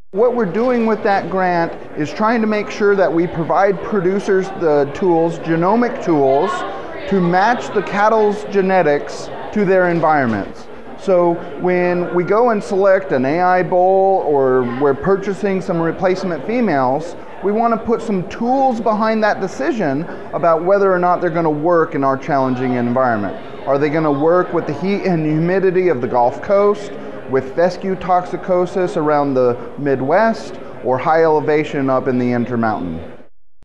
What we're doing with that grant is trying to make sure that we provide producers the tools, genomic tools, to match the cattle's genetics to their environments. So when we go and select an AI bull or we're purchasing some replacement females, we want to put some tools behind that decision about whether or not they're going to work in our challenging environment. Are they going to work with the heat and humidity of the Gulf Coast, with fescue toxicosis around the Midwest, or high elevation up in the Intermountain?